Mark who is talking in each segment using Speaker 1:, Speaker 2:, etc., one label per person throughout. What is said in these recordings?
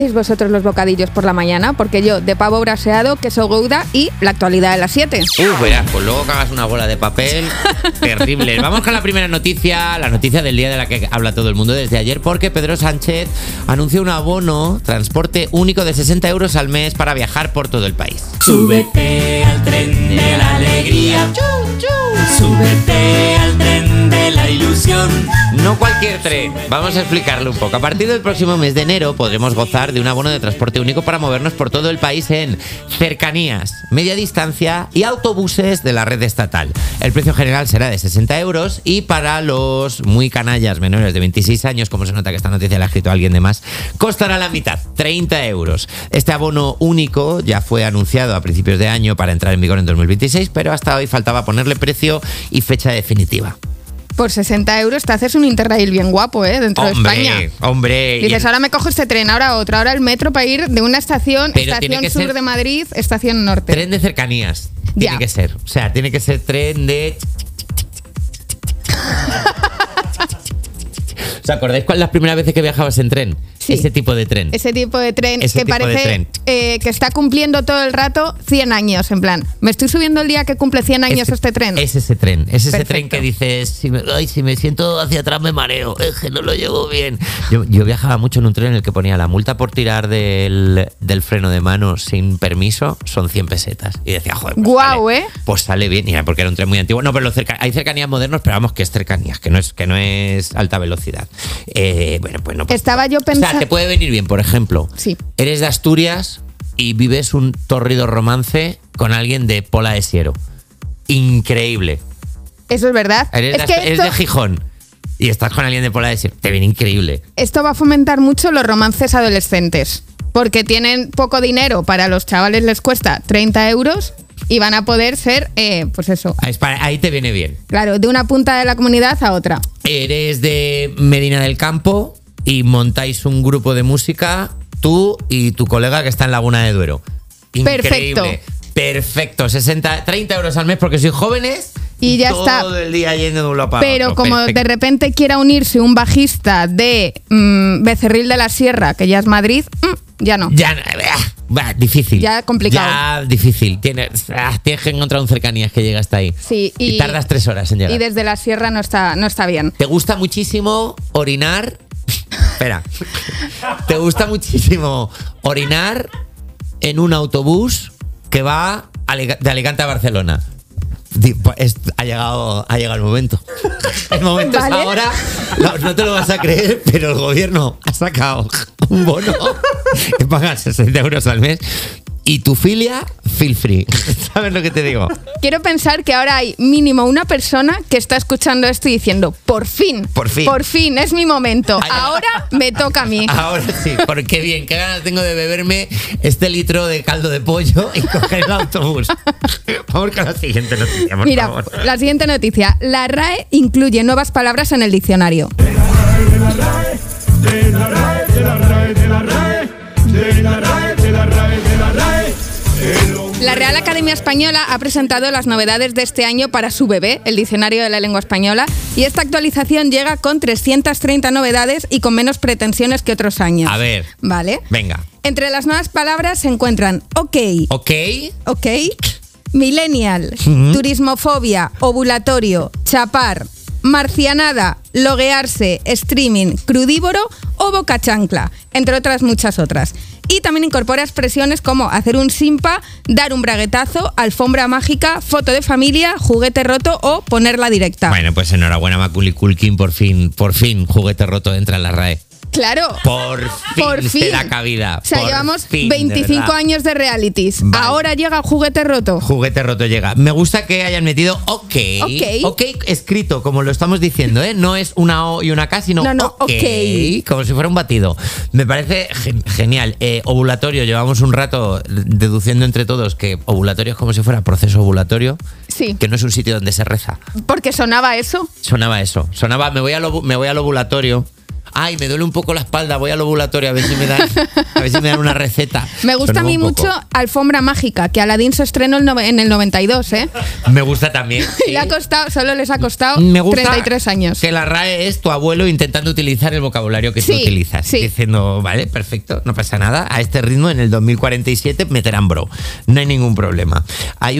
Speaker 1: ¿Es vosotros los bocadillos por la mañana? Porque yo, de pavo braseado, queso gouda y la actualidad de las 7.
Speaker 2: Verás, pues luego cagas una bola de papel terrible. Vamos con la primera noticia, la noticia del día de la que habla todo el mundo desde ayer, porque Pedro Sánchez anunció un abono, transporte único de 60 euros al mes para viajar por todo el país.
Speaker 3: Súbete al tren de la alegría. Súbete al tren de la ilusión.
Speaker 2: No cualquier tren, vamos a explicarlo un poco. A partir del próximo mes de enero podremos gozar de un abono de transporte único para movernos por todo el país en cercanías, media distancia y autobuses de la red estatal. El precio general será de 60 euros y para los muy canallas menores de 26 años, como se nota que esta noticia la ha escrito alguien de más, costará la mitad, 30 euros. Este abono único ya fue anunciado a principios de año para entrar en vigor en 2026, pero hasta hoy faltaba ponerle precio y fecha definitiva.
Speaker 1: Por 60 euros te haces un Interrail bien guapo, dentro de España.
Speaker 2: Hombre.
Speaker 1: Dices, ahora me cojo este tren, ahora otro, ahora el metro para ir de una estación,
Speaker 2: pero
Speaker 1: estación sur de Madrid, estación norte.
Speaker 2: Tren de cercanías. Tiene que ser. O sea, tiene que ser tren de... ¿Os acordáis cuál es la primera vez que viajabas en tren?
Speaker 1: Sí.
Speaker 2: Ese tipo de tren.
Speaker 1: Ese tipo de tren
Speaker 2: Ese
Speaker 1: que
Speaker 2: tipo
Speaker 1: parece
Speaker 2: de tren.
Speaker 1: Que está cumpliendo todo el rato 100 años, en plan. Me estoy subiendo el día que cumple 100 años este tren.
Speaker 2: Es ese tren. Es ese
Speaker 1: Perfecto.
Speaker 2: tren que dices, si me siento hacia atrás me mareo, es que no lo llevo bien. Yo viajaba mucho en un tren en el que ponía la multa por tirar del freno de mano sin permiso son 100 pesetas. Y decía, joder, pues
Speaker 1: Guau,
Speaker 2: sale, pues sale bien. Y era porque era un tren muy antiguo. No, pero hay cercanías modernos, pero vamos, que es cercanías, que no es alta velocidad. Bueno, pues no.
Speaker 1: Estaba yo pensando...
Speaker 2: O sea, te puede venir bien, por ejemplo,
Speaker 1: sí.
Speaker 2: Eres de Asturias y vives un tórrido romance con alguien de Pola de Siero. Increíble.
Speaker 1: Eso es verdad.
Speaker 2: Eres de Gijón y estás con alguien de Pola de Siero. Te viene increíble.
Speaker 1: Esto va a fomentar mucho los romances adolescentes, porque tienen poco dinero, para los chavales les cuesta 30 euros y van a poder ser, pues eso.
Speaker 2: Ahí te viene bien.
Speaker 1: Claro, de una punta de la comunidad a otra.
Speaker 2: Eres de Medina del Campo y montáis un grupo de música, tú y tu colega que está en Laguna de Duero. Increíble. Perfecto. 30 euros al mes porque sois jóvenes
Speaker 1: y ya
Speaker 2: todo
Speaker 1: está.
Speaker 2: Todo el día yendo de un lado para
Speaker 1: Pero
Speaker 2: otro.
Speaker 1: como
Speaker 2: Perfecto.
Speaker 1: de repente quiera unirse un bajista de Becerril de la Sierra, que ya es Madrid, ya no.
Speaker 2: Ya, difícil.
Speaker 1: Ya complicado.
Speaker 2: Ya difícil. Tienes que encontrar un cercanías que llegue hasta ahí.
Speaker 1: Sí,
Speaker 2: y tardas 3 horas en llegar.
Speaker 1: Y desde la sierra no está bien.
Speaker 2: ¿Te gusta muchísimo orinar? Espera. ¿Te gusta muchísimo orinar en un autobús que va de Alicante a Barcelona? Ha llegado el momento. El momento ¿vale? Es ahora. No te lo vas a creer, pero el gobierno ha sacado un bono que paga 60 euros al mes. Y tu filia, feel free. ¿Sabes lo que te digo?
Speaker 1: Quiero pensar que ahora hay mínimo una persona que está escuchando esto y diciendo, por fin, es mi momento. Ahora me toca a mí.
Speaker 2: Ahora sí, porque qué bien, qué ganas tengo de beberme este litro de caldo de pollo y coger el autobús. Vamos con la siguiente noticia, por favor.
Speaker 1: La siguiente noticia. La RAE incluye nuevas palabras en el diccionario. La Real Academia Española ha presentado las novedades de este año para su bebé, el Diccionario de la Lengua Española, y esta actualización llega con 330 novedades y con menos pretensiones que otros años.
Speaker 2: A ver.
Speaker 1: Vale.
Speaker 2: Venga.
Speaker 1: Entre las nuevas palabras se encuentran ok, millennial, turismofobia, ovulatorio, chapar, marcianada, loguearse, streaming, crudívoro o boca chancla, entre otras muchas otras. Y también incorpora expresiones como hacer un simpa, dar un braguetazo, alfombra mágica, foto de familia, juguete roto o ponerla directa.
Speaker 2: Bueno, pues enhorabuena Macaulay Culkin, por fin, juguete roto entra en la RAE.
Speaker 1: Claro.
Speaker 2: Por fin se da cabida.
Speaker 1: O sea, llevamos 25 años de realities. Vale. Ahora llega el juguete roto.
Speaker 2: Juguete roto llega. Me gusta que hayan metido ok escrito, como lo estamos diciendo, ¿eh? No es una O y una K, sino ok, como si fuera un batido. Me parece genial. Ovulatorio, llevamos un rato deduciendo entre todos que ovulatorio es como si fuera proceso ovulatorio.
Speaker 1: Sí.
Speaker 2: Que no es un sitio donde se reza.
Speaker 1: Porque sonaba eso.
Speaker 2: Sonaba, me voy al ovulatorio Ay, me duele un poco la espalda, voy al ovulatorio a ver si me dan una receta.
Speaker 1: Me gusta a
Speaker 2: Sonaba
Speaker 1: mí
Speaker 2: un poco.
Speaker 1: mucho Alfombra Mágica, que Aladdin se estrenó en el 92, ¿eh?
Speaker 2: Me gusta también.
Speaker 1: Y solo les ha costado
Speaker 2: Me gusta
Speaker 1: 33 años.
Speaker 2: que la RAE es tu abuelo intentando utilizar el vocabulario que tú
Speaker 1: Sí,
Speaker 2: utilizas.
Speaker 1: sí.
Speaker 2: Diciendo, vale, perfecto, no pasa nada. A este ritmo en el 2047 meterán bro. No hay ningún problema. Hay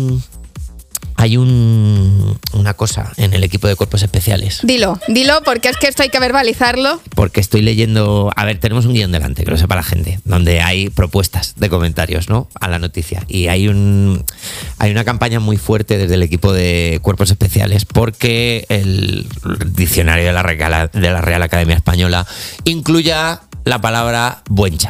Speaker 2: una cosa en el equipo de cuerpos especiales.
Speaker 1: Dilo, porque es que esto hay que verbalizarlo.
Speaker 2: Porque estoy leyendo. A ver, tenemos un guión delante, que lo sepa la gente, donde hay propuestas de comentarios, ¿no? A la noticia. Y hay una campaña muy fuerte desde el equipo de cuerpos especiales porque el diccionario de la Real Academia Española incluya la palabra buencha.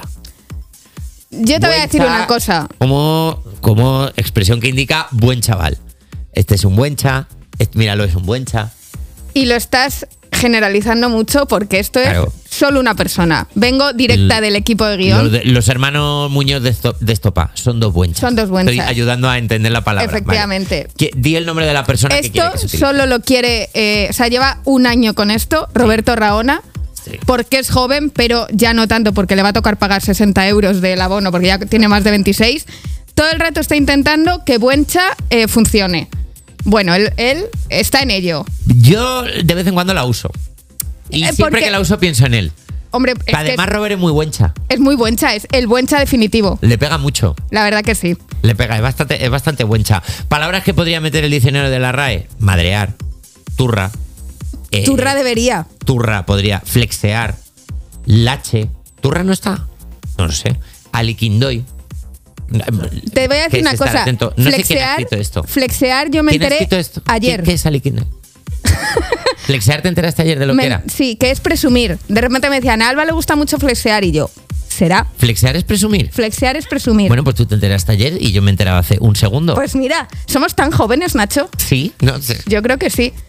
Speaker 1: Yo te voy a decir
Speaker 2: Buencha
Speaker 1: una cosa.
Speaker 2: Como expresión que indica buen chaval. Este es un buencha, míralo, es un buencha.
Speaker 1: Y lo estás generalizando mucho porque esto
Speaker 2: Claro.
Speaker 1: es solo una persona. Vengo directa del equipo de guión.
Speaker 2: Los hermanos Muñoz de Estopa son dos buenchas.
Speaker 1: Son dos buenchas.
Speaker 2: Estoy ayudando a entender la palabra.
Speaker 1: Efectivamente.
Speaker 2: Vale. Di el nombre de la persona que
Speaker 1: Esto
Speaker 2: quiere que se utilice.
Speaker 1: solo lo quiere, lleva un año con esto, Roberto Raona,
Speaker 2: Sí.
Speaker 1: porque es joven, pero ya no tanto porque le va a tocar pagar 60 euros del abono porque ya tiene más de 26. Todo el rato está intentando que Buencha funcione. Bueno, él está en ello.
Speaker 2: Yo de vez en cuando la uso. Y siempre
Speaker 1: porque-
Speaker 2: que la uso pienso en él.
Speaker 1: Hombre, es,
Speaker 2: Además,
Speaker 1: que
Speaker 2: Robert es muy buencha.
Speaker 1: es muy Buencha, es el Buencha definitivo.
Speaker 2: Le pega mucho.
Speaker 1: La verdad que sí.
Speaker 2: Le pega, es bastante buencha. Palabras que podría meter el diccionario de la RAE. Madrear, turra.
Speaker 1: Turra debería.
Speaker 2: Turra podría flexear, lache. ¿Turra no está? No lo sé. Aliquindoy.
Speaker 1: Te voy a
Speaker 2: ¿Qué
Speaker 1: decir
Speaker 2: es
Speaker 1: una
Speaker 2: estar
Speaker 1: cosa.
Speaker 2: atento? No sé quién ha escrito esto.
Speaker 1: Flexear, yo me
Speaker 2: ¿Quién ha
Speaker 1: enteré
Speaker 2: escrito esto?
Speaker 1: ayer.
Speaker 2: ¿Qué es aliquindoy? Flexear, ¿te enteraste ayer de lo que era?
Speaker 1: Sí, que es presumir. De repente me decían, a Alba le gusta mucho flexear y yo, ¿será?
Speaker 2: ¿Flexear es presumir?
Speaker 1: Flexear es presumir.
Speaker 2: Bueno, pues tú te enteraste ayer y yo me enteraba hace un segundo.
Speaker 1: Pues mira, somos tan jóvenes, Nacho.
Speaker 2: Sí, no sé.
Speaker 1: Yo creo que sí.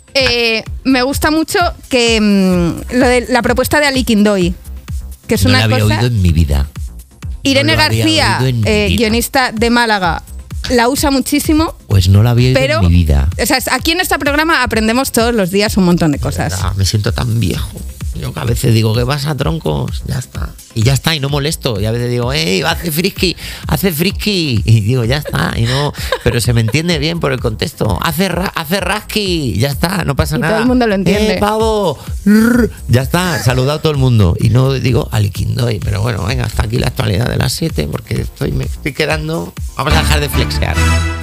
Speaker 1: Me gusta mucho que lo de la propuesta de Ali Kindoy, que es
Speaker 2: No
Speaker 1: una
Speaker 2: la había
Speaker 1: cosa.
Speaker 2: oído en mi vida.
Speaker 1: Irene
Speaker 2: no lo había
Speaker 1: García,
Speaker 2: oído en mi vida.
Speaker 1: guionista de Málaga, la usa muchísimo.
Speaker 2: Pues no la había oído
Speaker 1: Pero,
Speaker 2: en mi vida.
Speaker 1: o sea, aquí en este programa aprendemos todos los días un montón de cosas.
Speaker 2: Ah, me siento tan viejo. Yo que a veces digo, ¿qué pasa, troncos? Ya está. Y ya está, y no molesto. Y a veces digo, ¡ey, hace frisky! Y digo, ya está, y no. Pero se me entiende bien por el contexto. Hace rasky! Ya está, no pasa
Speaker 1: Y
Speaker 2: nada.
Speaker 1: todo el mundo lo entiende.
Speaker 2: Pavo! Ya está, saludado a todo el mundo. Y no digo aliquindoy. Pero bueno, venga, hasta aquí la actualidad de las 7, porque me estoy quedando. Vamos a dejar de flexear.